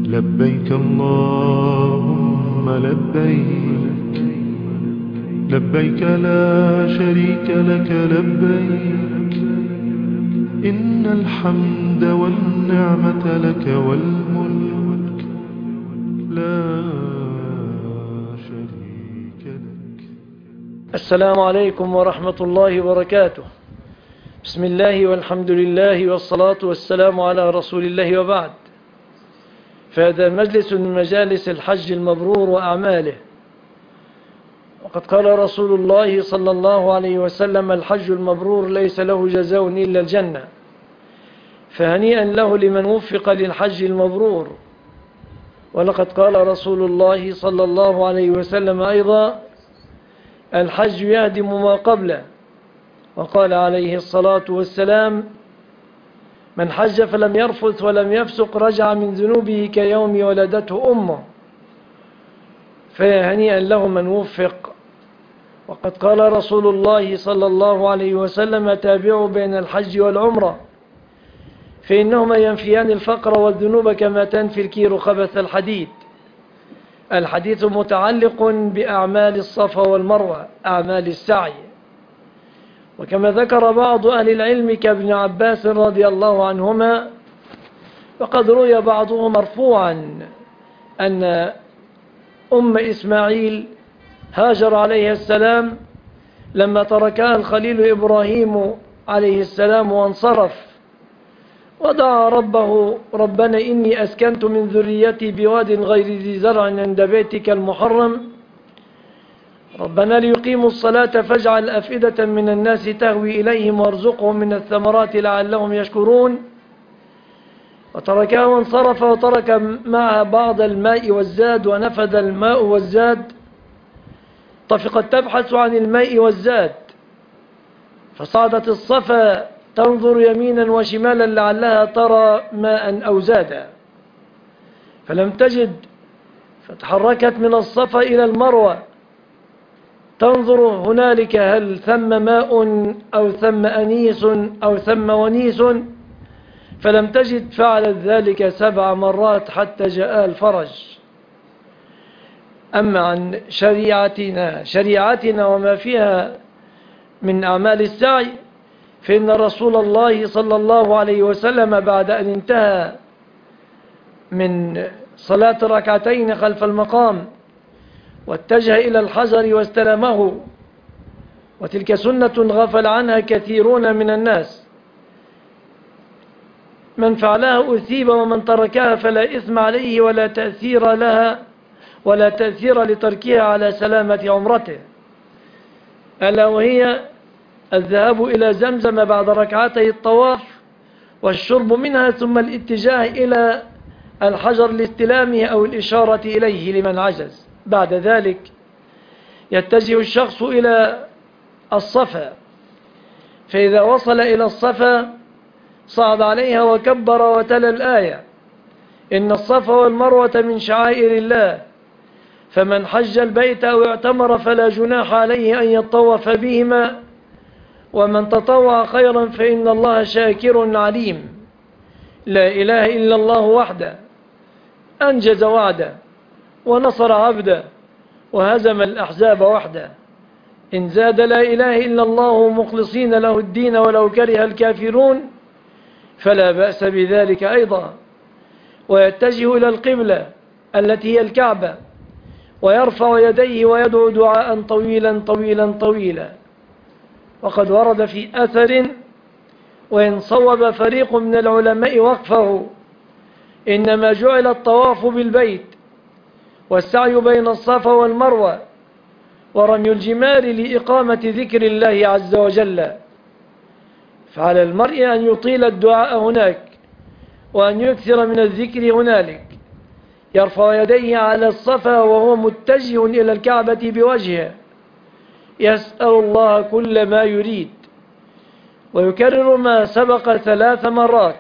لبيك اللهم لبيك، لبيك لا شريك لك لبيك، إن الحمد والنعمة لك والملك لا شريك لك. السلام عليكم ورحمة الله وبركاته. بسم الله والحمد لله والصلاة والسلام على رسول الله، وبعد. فهذا مجلس من مجالس الحج المبرور وأعماله، وقد قال رسول الله صلى الله عليه وسلم: الحج المبرور ليس له جزاء إلا الجنة. فهنيئا له لمن وفق للحج المبرور. ولقد قال رسول الله صلى الله عليه وسلم أيضا: الحج يهدم ما قبله. وقال عليه الصلاة والسلام: من حج فلم يرفث ولم يفسق رجع من ذنوبه كيوم ولدته أمه. فهنيئا له من وفق. وقد قال رسول الله صلى الله عليه وسلم: تابعوا بين الحج والعمرة، فإنهما ينفيان الفقر والذنوب كما تنفي الكير خبث الحديد. الحديث متعلق بأعمال الصفا والمروة، أعمال السعي. وكما ذكر بعض أهل العلم كابن عباس رضي الله عنهما، وقد روي بعضهم مرفوعا أن أم إسماعيل هاجر عليه السلام لما تركها الخليل إبراهيم عليه السلام وانصرف، ودعا ربه: ربنا إني أسكنت من ذريتي بواد غير ذي زرع عند بيتك المحرم، ربنا ليقيموا الصلاة فاجعل أفئدة من الناس تهوي إليهم وارزقهم من الثمرات لعلهم يشكرون. وتركها وانصرف، وترك معها بعض الماء والزاد، ونفد الماء والزاد. طفقت تبحث عن الماء والزاد، فصعدت الصفا تنظر يمينا وشمالا لعلها ترى ماء أو زادا، فلم تجد، فتحركت من الصفا إلى المروة تنظر هنالك هل ثم ماء أو ثم أنيس أو ثم ونيس، فلم تجد. فعلت ذلك 7 مرات حتى جاء الفرج. أما عن شريعتنا وما فيها من أعمال السعي، فإن رسول الله صلى الله عليه وسلم بعد أن انتهى من صلاة ركعتين خلف المقام واتجه إلى الحجر واستلمه، وتلك سنة غفل عنها كثيرون من الناس. من فعلها أثيب، ومن تركها فلا إثم عليه ولا تأثير لها ولا تأثير لتركها على سلامة عمرته، ألا وهي الذهاب إلى زمزم بعد ركعتي الطواف والشرب منها، ثم الاتجاه إلى الحجر لاستلامه أو الإشارة إليه لمن عجز. بعد ذلك يتجه الشخص إلى الصفا، فإذا وصل إلى الصفا صعد عليها وكبر وتلا الآية: إن الصفا والمروة من شعائر الله، فمن حج البيت أو اعتمر فلا جناح عليه أن يطوف بهما، ومن تطوع خيرا فإن الله شاكر عليم. لا إله إلا الله وحده أنجز وعده ونصر عبده وهزم الأحزاب وحده. إن زاد لا إله إلا الله مخلصين له الدين ولو كره الكافرون فلا بأس بذلك أيضا. ويتجه إلى القبلة التي هي الكعبة، ويرفع يديه ويدعو دعاء طويلا طويلا طويلا. وقد ورد في أثر: وإن صوب فريق من العلماء وقفه، إنما جعل الطواف بالبيت والسعي بين الصفا والمروة ورمي الجمار لإقامة ذكر الله عز وجل. فعلى المرء أن يطيل الدعاء هناك، وأن يكثر من الذكر هنالك. يرفع يديه على الصفا وهو متجه إلى الكعبة بوجهه، يسأل الله كل ما يريد، ويكرر ما سبق 3 مرات،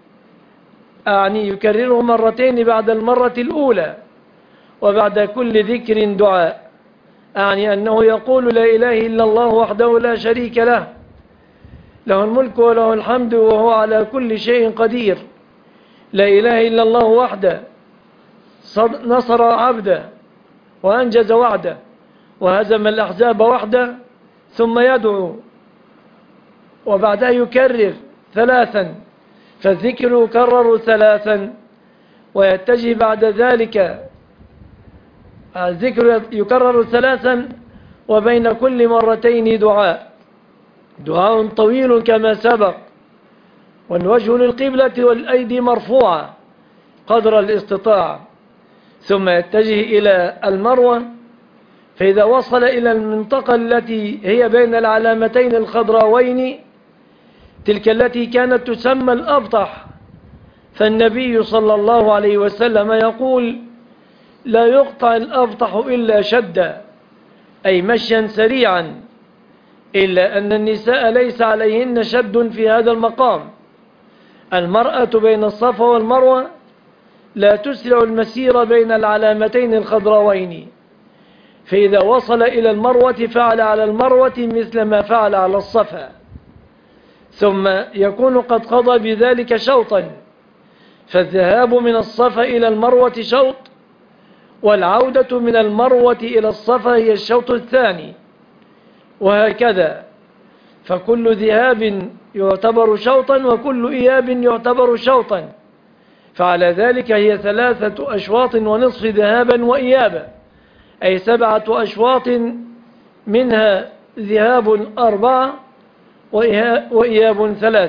أعني يكرره مرتين بعد المرة الأولى، وبعد كل ذكر دعاء، أعني أنه يقول: لا إله إلا الله وحده لا شريك له، له الملك وله الحمد وهو على كل شيء قدير. لا إله إلا الله وحده نصر عبده وأنجز وعده وهزم الأحزاب وحده، ثم يدعو وبعدها يكرر ثلاثا، فالذكر يكرر ثلاثا، ويتجه بعد ذلك الذكر يكرر ثلاثا، وبين كل مرتين دعاء طويل كما سبق، والوجه للقبلة والأيدي مرفوعة قدر الاستطاعة، ثم يتجه إلى المروة، فإذا وصل إلى المنطقة التي هي بين العلامتين الخضراوين، تلك التي كانت تسمى الأبطح، فالنبي صلى الله عليه وسلم يقول: لا يقطع الأبطح إلا شدا، أي مشيا سريعا، إلا أن النساء ليس عليهن شد في هذا المقام. المرأة بين الصفا والمروة لا تسرع المسير بين العلامتين الخضراوين، فإذا وصل إلى المروة فعل على المروة مثل ما فعل على الصفا، ثم يكون قد قضى بذلك شوطا، فالذهاب من الصفا إلى المروة شوط، والعودة من المروة إلى الصفا هي الشوط الثاني، وهكذا، فكل ذهاب يعتبر شوطا وكل إياب يعتبر شوطا، فعلى ذلك هي 3 أشواط ونصف ذهابا وإيابا، أي 7 أشواط، منها ذهاب 4 وإياب 3.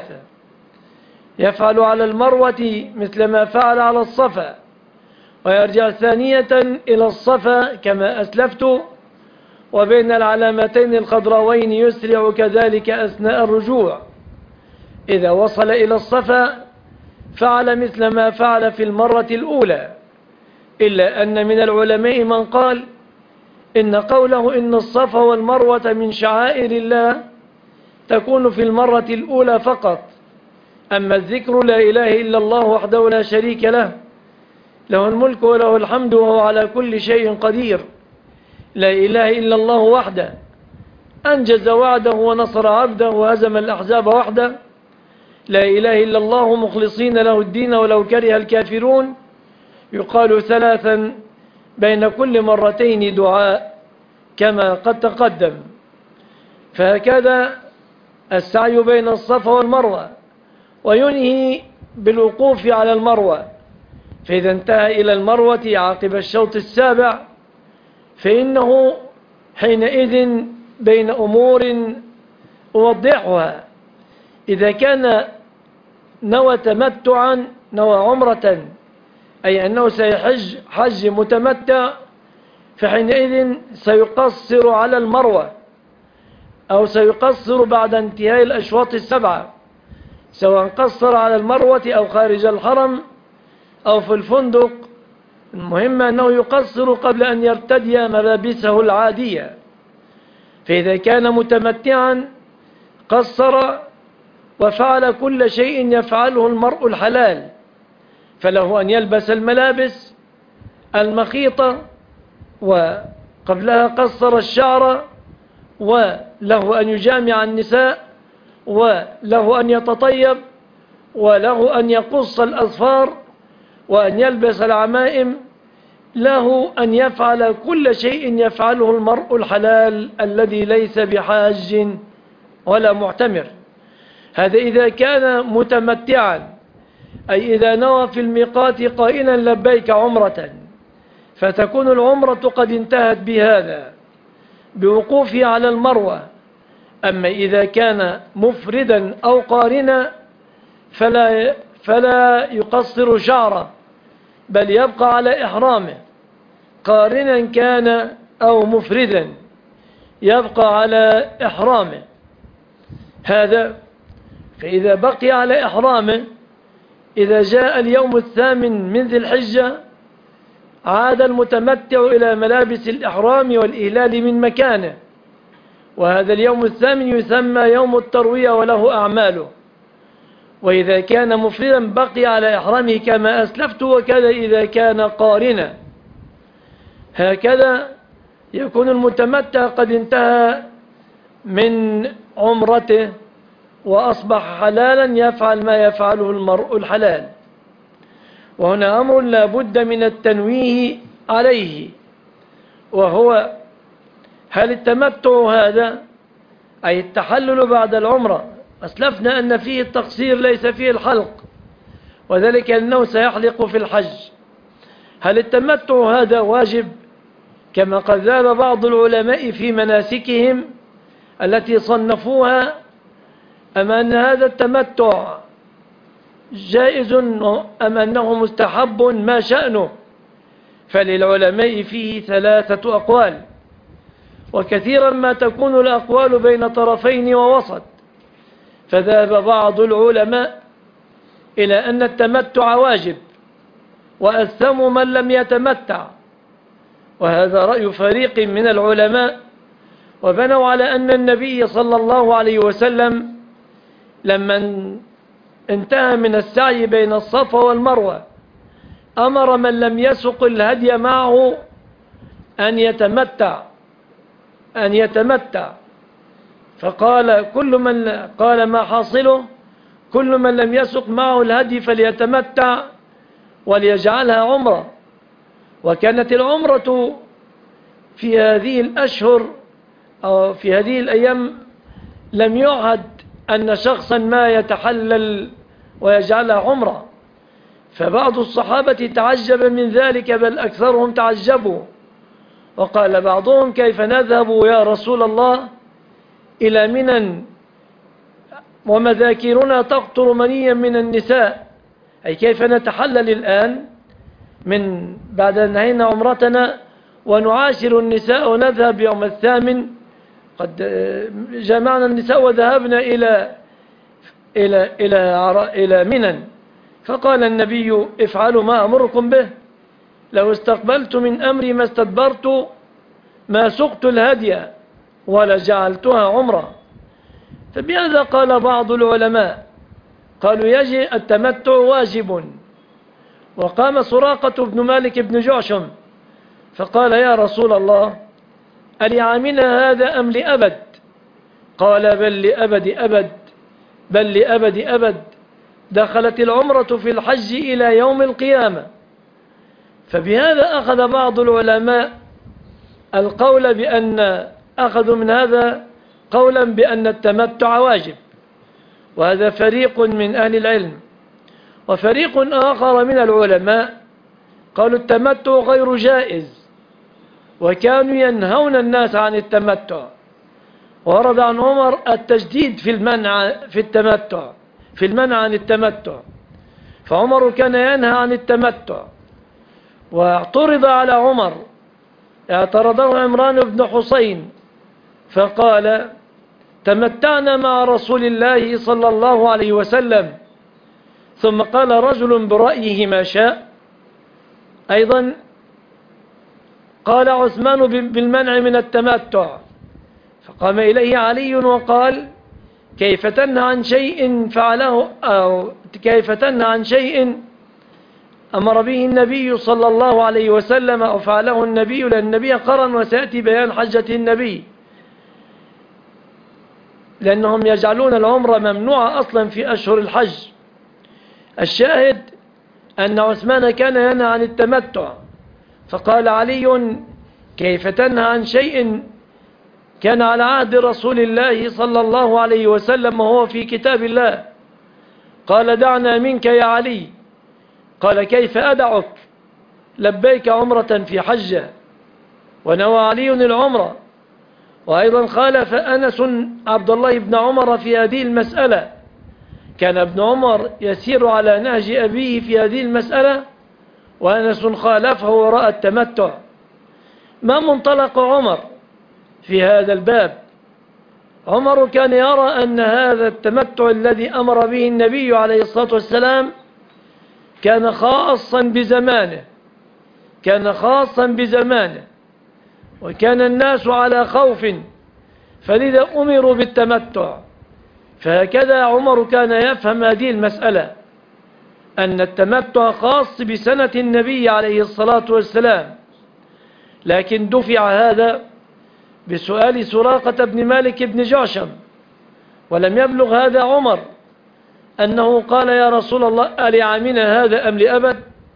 يفعل على المروة مثل ما فعل على الصفا، ويرجع ثانية إلى الصفا كما أسلفت، وبين العلامتين الخضراوين يسرع كذلك أثناء الرجوع. إذا وصل إلى الصفا فعل مثل ما فعل في المرة الأولى، إلا أن من العلماء من قال إن قوله إن الصفا والمروة من شعائر الله تكون في المرة الأولى فقط، أما الذكر لا إله إلا الله وحده لا شريك له، له الملك وله الحمد وهو على كل شيء قدير، لا إله إلا الله وحده أنجز وعده ونصر عبده وهزم الأحزاب وحده، لا إله إلا الله مخلصين له الدين ولو كره الكافرون، يقال 3 بين كل مرتين دعاء كما قد تقدم. فهكذا السعي بين الصفا والمروة، وينهي بالوقوف على المروة، فإذا انتهى إلى المروة عقب الشوط السابع فإنه حينئذ بين أمور أوضحها. إذا كان نوى تمتعا، نوى عمرة، أي أنه سيحج حج متمتع، فحينئذ سيقصر على المروة، أو سيقصر بعد انتهاء الأشواط 7، سواء قصر على المروة أو خارج الحرم أو في الفندق، المهم أنه يقصر قبل أن يرتدي ملابسه العادية. فإذا كان متمتعا قصر وفعل كل شيء يفعله المرء الحلال، فله أن يلبس الملابس المخيطة، وقبلها قصر الشعر، وله أن يجامع النساء، وله أن يتطيب، وله أن يقص الأظفار، وأن يلبس العمائم، له أن يفعل كل شيء يفعله المرء الحلال الذي ليس بحاج ولا معتمر. هذا إذا كان متمتعا، أي إذا نوى في الميقات قائلا لبيك عمرة، فتكون العمرة قد انتهت بهذا بوقوفه على المروة. أما إذا كان مفردا أو قارنا فلا يقصر شعره، بل يبقى على إحرامه، قارنا كان أو مفردا يبقى على إحرامه هذا. فإذا بقي على إحرامه، إذا جاء اليوم 8 من ذي الحجة عاد المتمتع إلى ملابس الإحرام والإهلال من مكانه، وهذا اليوم 8 يسمى يوم التروية وله أعماله. وإذا كان مفردا بقي على إحرامه كما أسلفت، وكذا إذا كان قارنا. هكذا يكون المتمتع قد انتهى من عمرته وأصبح حلالا يفعل ما يفعله المرء الحلال. وهنا أمر لا بد من التنويه عليه، وهو هل التمتع هذا أي التحلل بعد العمرة، أسلفنا أن فيه التقصير ليس فيه الحلق، وذلك أنه سيحلق في الحج. هل التمتع هذا واجب كما قد ذهب بعض العلماء في مناسكهم التي صنفوها، أم أن هذا التمتع جائز أم أنه مستحب ما شأنه؟ فللعلماء فيه 3 أقوال، وكثيرا ما تكون الأقوال بين طرفين ووسط. فذهب بعض العلماء إلى أن التمتع واجب وأثموا من لم يتمتع، وهذا رأي فريق من العلماء، وبنوا على أن النبي صلى الله عليه وسلم لما انتهى من السعي بين الصفا والمروة أمر من لم يسق الهدي معه أن يتمتع، فقال قال ما حاصله كل من لم يسق معه الهدي فليتمتع وليجعلها عمرة. وكانت العمرة في هذه الأشهر أو في هذه الأيام لم يعهد أن شخصا ما يتحلل ويجعلها عمرة، فبعض الصحابة تعجب من ذلك، بل أكثرهم تعجبوا، وقال بعضهم كيف نذهب يا رسول الله إلى منى ومذاكرنا تقطر منيا من النساء، أي كيف نتحلل الآن من بعد أن نهينا عمرتنا ونعاشر النساء ونذهب يوم 8، قد جمعنا النساء وذهبنا إلى منى. فقال النبي افعلوا ما أمركم به، لو استقبلت من أمري ما استدبرت ما سقت الهدي ولا جعلتها عمرة. فبهذا قال بعض العلماء قالوا يجب التمتع واجب. وقام سراقة بن مالك بن جعشم فقال يا رسول الله ألعامنا هذا أم لأبد؟ قال بل لأبد أبد، دخلت العمرة في الحج إلى يوم القيامة. فبهذا أخذ بعض العلماء القول بأن أخذوا من هذا قولا بأن التمتع واجب، وهذا فريق من أهل العلم. وفريق آخر من العلماء قالوا التمتع غير جائز، وكانوا ينهون الناس عن التمتع. ورد عن عمر التجديد في المنع عن التمتع، فعمر كان ينهى عن التمتع. واعترض على عمر، اعترضه عمران بن حسين فقال تمتعنا مع رسول الله صلى الله عليه وسلم، ثم قال رجل برأيه ما شاء. أيضا قال عثمان بالمنع من التمتع، فقام إليه علي وقال كيف تنهى عن شيء فعله، أو كيف تنهى عن شيء أمر به النبي صلى الله عليه وسلم أو فعله النبي، لأن النبي قرن، وسيأتي بيان حجة النبي، لأنهم يجعلون العمرة ممنوعة أصلا في أشهر الحج. الشاهد أن عثمان كان ينهى عن التمتع، فقال علي كيف تنهى عن شيء كان على عهد رسول الله صلى الله عليه وسلم وهو في كتاب الله؟ قال دعنا منك يا علي. قال كيف أدعك؟ لبيك عمرة في حجة. ونوى علي العمرة. وأيضا خالف أنس عبد الله بن عمر في هذه المسألة، كان ابن عمر يسير على نهج أبيه في هذه المسألة، وأنس خالفه ورأى التمتع. ما منطلق عمر في هذا الباب؟ عمر كان يرى أن هذا التمتع الذي أمر به النبي عليه الصلاة والسلام كان خاصا بزمانه، وكان الناس على خوف، فلذا أمروا بالتمتع. فهكذا عمر كان يفهم هذه المسألة، أن التمتع خاص بسنة النبي عليه الصلاة والسلام. لكن دفع هذا بسؤال سراقة بن مالك بن جعشم، ولم يبلغ هذا عمر أنه قال يا رسول الله ألعامنا هذا أم لأبد؟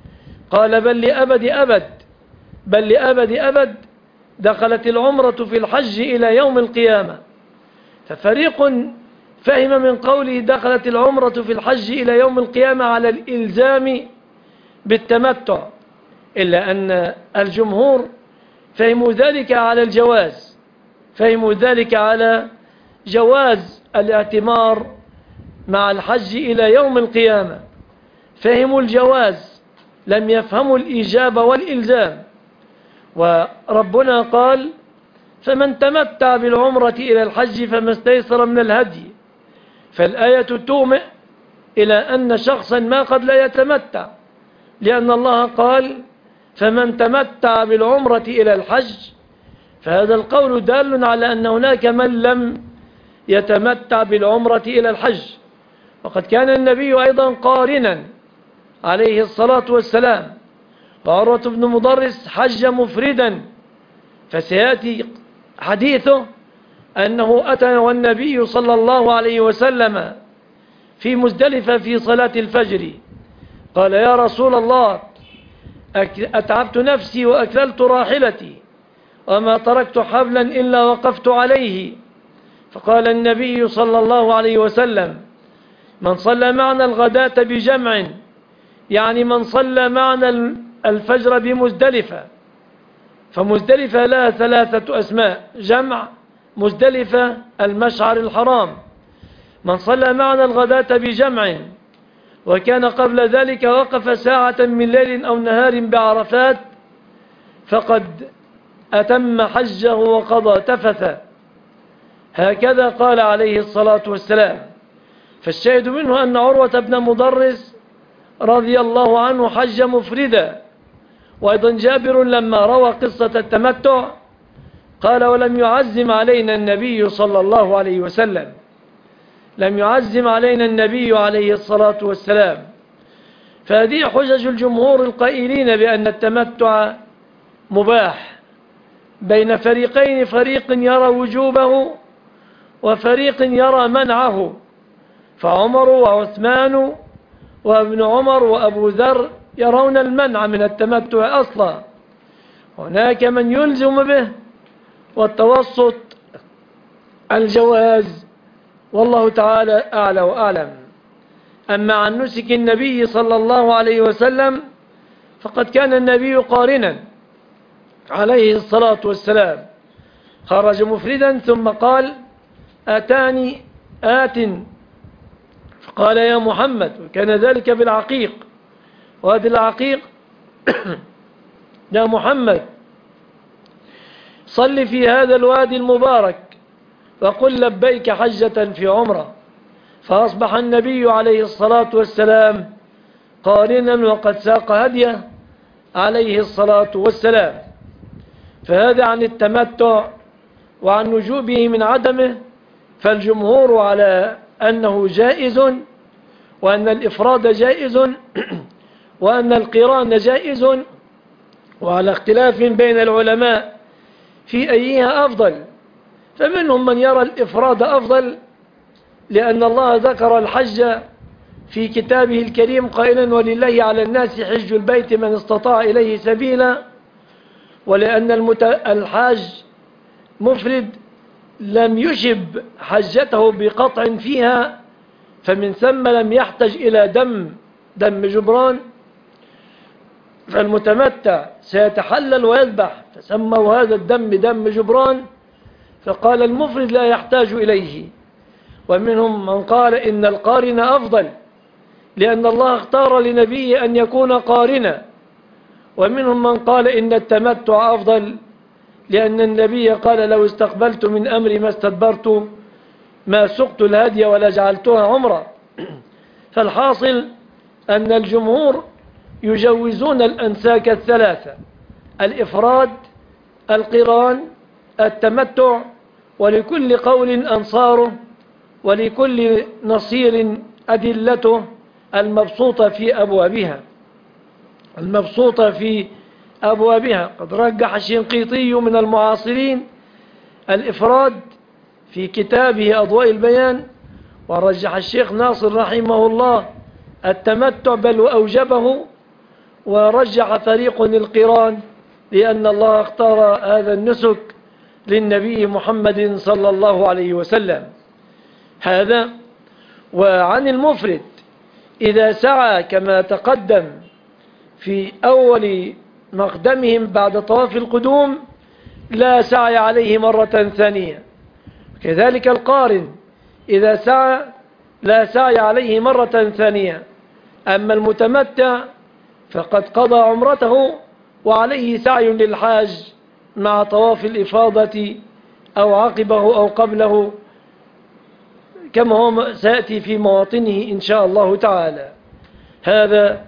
قال بل لأبد أبد، بل لأبد أبد دخلت العمرة في الحج إلى يوم القيامة. ففريق فهم من قوله دخلت العمرة في الحج إلى يوم القيامة على الإلزام بالتمتع، إلا أن الجمهور فهموا ذلك على الجواز، فهموا ذلك على جواز الاعتمار مع الحج إلى يوم القيامة، فهموا الجواز لم يفهموا الإجابة والإلزام. وربنا قال فمن تمتع بالعمرة إلى الحج فما استيسر من الهدي، فالآية تومئ إلى أن شخصا ما قد لا يتمتع، لأن الله قال فمن تمتع بالعمرة إلى الحج، فهذا القول دال على أن هناك من لم يتمتع بالعمرة إلى الحج. وقد كان النبي أيضا قارنا عليه الصلاة والسلام، وعروة بن مضرس حج مفردا، فسيأتي حديثه أنه أتى والنبي صلى الله عليه وسلم في مزدلفة في صلاة الفجر، قال يا رسول الله أتعبت نفسي وأكللت راحلتي وما تركت حبلا إلا وقفت عليه، فقال النبي صلى الله عليه وسلم من صلى معنا الغداة بجمع، يعني من صلى معنا الفجر بمزدلفة، فمزدلفة لها ثلاثة أسماء: جمع، مزدلفة، المشعر الحرام. من صلى معنا الغداة بجمع وكان قبل ذلك وقف ساعة من ليل أو نهار بعرفات فقد أتم حجه وقضى تفثا، هكذا قال عليه الصلاة والسلام. فالشاهد منه أن عروة بن مضرس رضي الله عنه حج مفردا. وأيضا جابر لما روى قصة التمتع قال ولم يعزم علينا النبي صلى الله عليه وسلم، لم يعزم علينا النبي عليه الصلاة والسلام. فهذه حجج الجمهور القائلين بأن التمتع مباح بين فريقين، فريق يرى وجوبه وفريق يرى منعه، فعمر وعثمان وابن عمر وأبو ذر يرون المنع من التمتع أصلا، هناك من يلزم به، والتوسط الجواز، والله تعالى أعلى وأعلم. أما عن نسك النبي صلى الله عليه وسلم فقد كان النبي قارنا عليه الصلاة والسلام، خرج مفردا ثم قال آتاني آت فقال يا محمد، وكان ذلك بالعقيق، وهذا العقيق يا محمد صل في هذا الوادي المبارك وقل لبيك حجة في عمرة، فأصبح النبي عليه الصلاة والسلام قارنا وقد ساق هديه عليه الصلاة والسلام. فهذا عن التمتع وعن نجوبه من عدمه، فالجمهور على أنه جائز، وأن الإفراد جائز، وأن القران جائز، وعلى اختلاف بين العلماء في أيها أفضل. فمنهم من يرى الإفراد أفضل لأن الله ذكر الحج في كتابه الكريم قائلا ولله على الناس حج البيت من استطاع إليه سبيلا، ولأن الحاج مفرد لم يشب حجته بقطع فيها، فمن ثم لم يحتج إلى دم جبران، فالمتمتع سيتحلل ويذبح، فسموا هذا الدم دم جبران، فقال المفرد لا يحتاج إليه. ومنهم من قال إن القارن أفضل لأن الله اختار لنبيه أن يكون قارنا، ومنهم من قال إن التمتع أفضل لأن النبي قال لو استقبلت من أمري ما استدبرت ما سقت الهدي ولا جعلتها عمرة. فالحاصل أن الجمهور يجوزون الأنساك الثلاثة: الإفراد، القران، التمتع، ولكل قول أنصاره، ولكل نصير أدلته المبسوطة في أبوابها. قد رجح الشنقيطي من المعاصرين الإفراد في كتابه أضواء البيان، ورجح الشيخ ناصر رحمه الله التمتع بل وأوجبه، ورجح فريق القران، لأن الله اختار هذا النسك للنبي محمد صلى الله عليه وسلم. هذا. وعن المفرد إذا سعى كما تقدم في أول مقدمهم بعد طواف القدوم لا سعي عليه مرة ثانية. كذلك القارن إذا سعى لا سعي عليه مرة ثانية. أما المتمتع فقد قضى عمرته وعليه سعي للحاج مع طواف الإفاضة أو عقبه أو قبله، كما هو سيأتي في مواطنه إن شاء الله تعالى. هذا.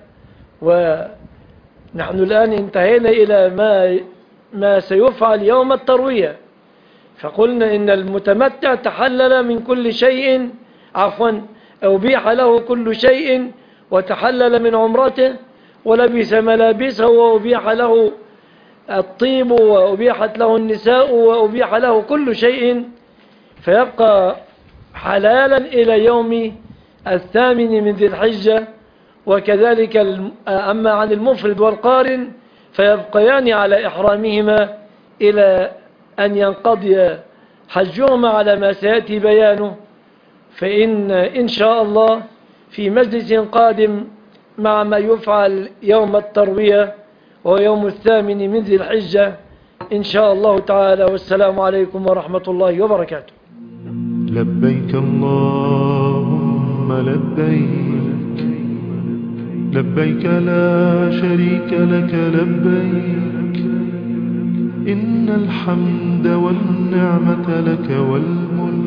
ونحن الآن انتهينا إلى ما سيفعل يوم التروية. فقلنا إن المتمتع تحلل من كل شيء، أبيح له كل شيء وتحلل من عمرته ولبس ملابسه وأبيح له الطيب وأبيحت له النساء وأبيح له كل شيء، فيبقى حلالا إلى يوم 8 من ذي الحجة. وكذلك أما عن المفرد والقارن فيبقيان على إحرامهما إلى أن ينقضي حجهما على ما سيأتي بيانه. إن شاء الله في مجلس قادم مع ما يفعل يوم التروية وهو يوم 8 من ذي الحجة إن شاء الله تعالى. والسلام عليكم ورحمة الله وبركاته. لبيك اللهم لبيك، لبيك لا شريك لك لبيك، إن الحمد والنعمة لك والملك